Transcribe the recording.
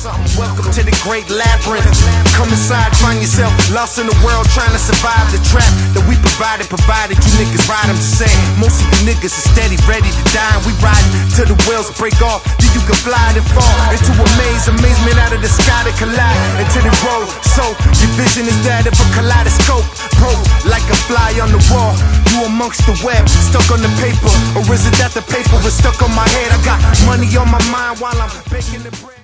something. Welcome to the great labyrinth. Come inside, find yourself lost in the world, trying to survive the trap that we provided you niggas ride. I'm just saying, most of you niggas are steady, ready to die, and we riding till the wheels break off. Then you can fly and fall into a maze, amazement out of the sky to collide into the road. So your vision is that of a kaleidoscope, broke like a fly on the wall. You amongst the web, stuck on the paper, or is it that the paper is stuck on my head? I got money on my mind while I'm baking the bread.